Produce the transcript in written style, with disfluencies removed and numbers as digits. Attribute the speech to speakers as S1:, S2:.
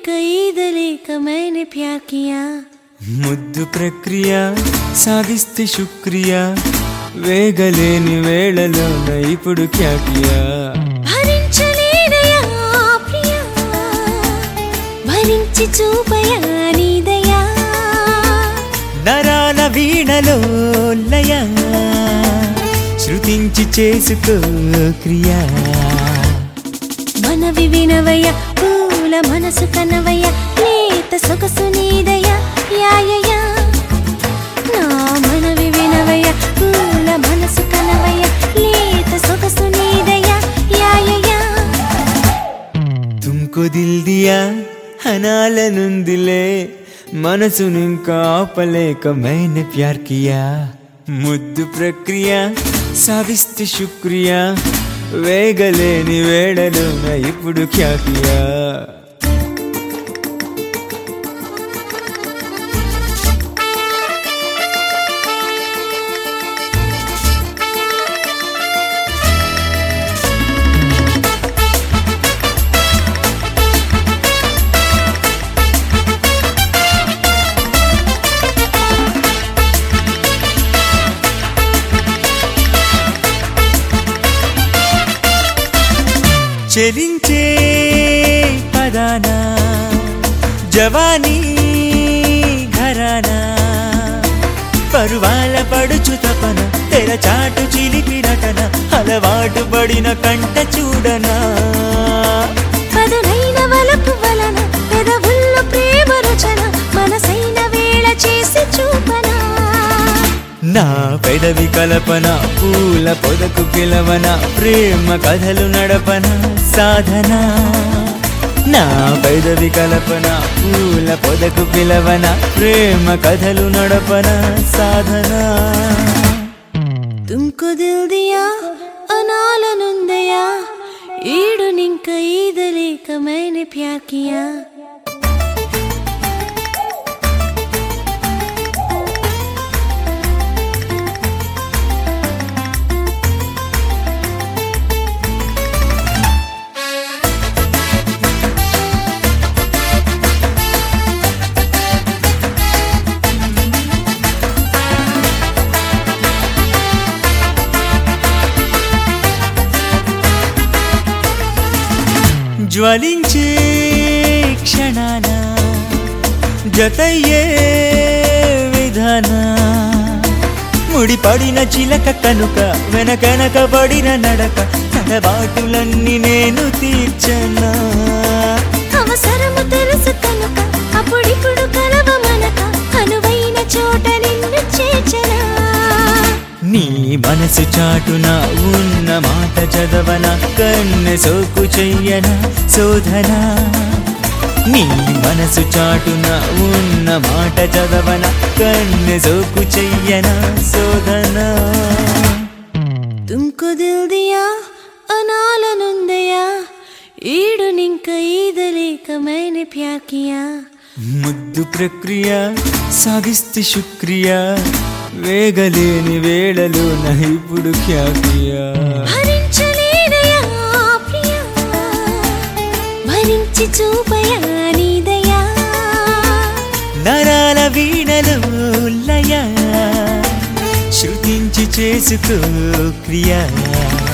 S1: ఇంకా ఈదలేక मैंने प्यार किया
S2: ముద్దు ప్రక్రియ సాగిస్తే శుక్రియా వేగలేని వేళలోన ఇప్పుడు క్యా కియా
S1: భరించలేనయా ప్రియా భరించి చూపయా నీ దయా
S2: నరాల వీణలో లయ శృతించి చేసుకో క్రియా
S1: మనవి వినవయ్య పూల మనసు కనవయ్య లేత సొగసు నీదయ యాయయ నా మనవి వినవయ్య పూల మనసు కనవయ్య లేత సొగసు నీదయ యాయయ
S2: తుమ్కో దిల్ దియా అనాలనుందిలే మనసునింకా ఆపలేక मैंने प्यार किया ముద్దు ప్రక్రియ సాగిస్తే శుక్రియా వేగలేని వేళలోన ఇప్పుడు క్యా కియా చెలించే పదానా జవానీ ఘరానా పరువాల పడుచు తపన తెర చాటు చిలిపి నటన అలవాటు పడిన కంట చూడనా
S1: పదునైన వలపు వలన పెదవుల్లో ప్రేమ రుచన మనసైన వేళ చేసి చూపనా
S2: నా పెదవి కలపన పూల పొదకు పిలవన ప్రేమ కథలు నడపన సాధన నా పెదవి కలపన పూల పొదకు పిలవన ప్రేమ కథలు నడపన సాధన
S1: తుమ్కో దిల్ దియా అనాలనుందయా ఈడునింక ఈదలేక मैंने प्यार किया
S2: జ్వలించే క్షణాన జతయ్యే విధాన ముడిపడిన చిలక కనుక వెనకనక పడిన నడక తడబాటులన్నీ నేను తీర్చనా
S1: అవసరము తెలుసు కనుక అప్పుడిప్పుడు కలవ మనక అనువైన చోట నిన్ను చేర్చనా
S2: నీ మనసు చాటున ఉన్న మాట చదవన కన్నె సోకు చెయ్యన శోధన నీ మనసు చాటున ఉన్న మాట చదవన కన్నె సోకు చెయ్యన శోధన
S1: తుమ్కో దిల్ దియా అనాలనుందయా ఈడునింక ఈదలేక मैंने प्यार किया
S2: ముద్దు ప్రక్రియ సాగిస్తే శుక్రియా వేగలేని వేళలోన ఇప్పుడు క్యా కియా
S1: భరించలేనయా ప్రియా భరించి చూపయా నీ దయా
S2: నరాల వీణలో లయ శృతించి చేసుకో క్రియా